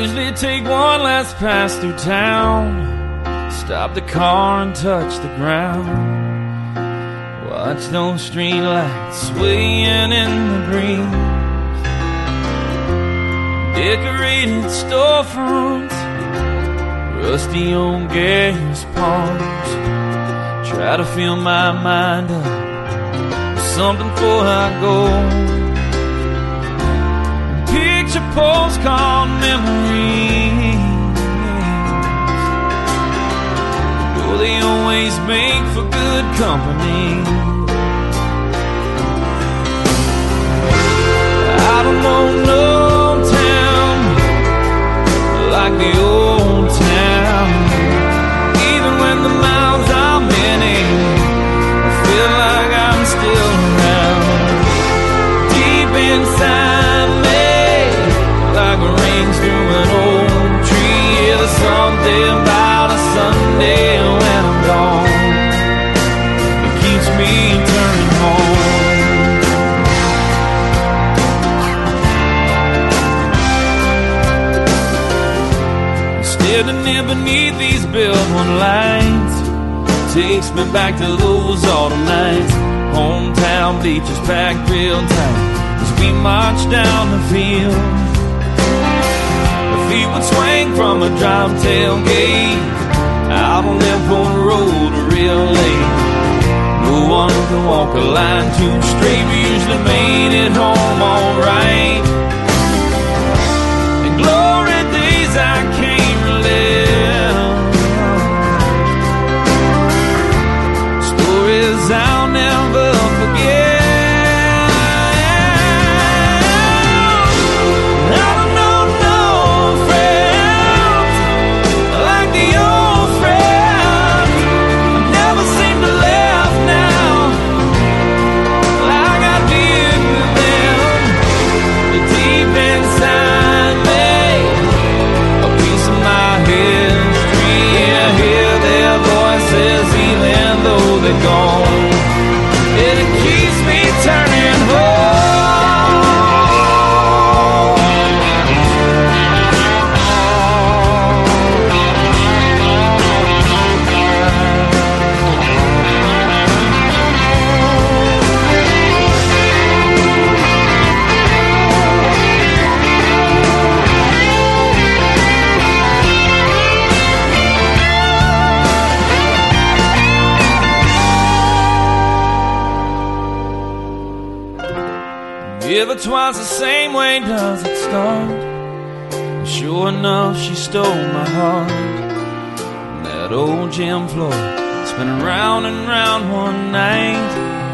usually take one last pass through town, stop the car and touch the ground, watch those street lights swaying in the breeze, decorated storefronts, rusty old gas pumps. Try to fill my mind up with something before I go. Picture postcard memories, oh, they always make for good company. I don't know no town like the old town. Even when the miles are many, I feel like I'm still around. Deep inside me, like rains through an old tree. Yeah, there's something about a Sunday when I'm gone, it keeps me turning home. Standing there beneath these billboard lights takes me back to those autumn nights. Hometown bleachers packed real tight as we marched down the field. Our feet would swing from a drive tailgate out on Airport Road real late. No one could walk a line too straight. We usually made it home alright. And glory days I can't relive, stories I'll never forget. I don't know no friends like the old friends. I never seem to laugh now like I did with them. The deep inside me, a piece of my history. I hear their voices even though they're gone. It keeps me turning home. Ever twice the same way does it start. And sure enough, she stole my heart. And that old gym floor, spinning round and round one night.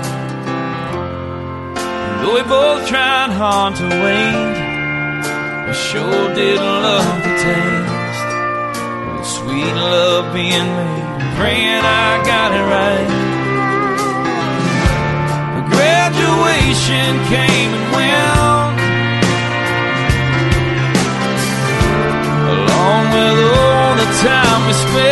And though we both tried hard to wait, we sure did love the taste of the sweet love being made. And praying I got it right. Graduation came and went, along with all the time we spent.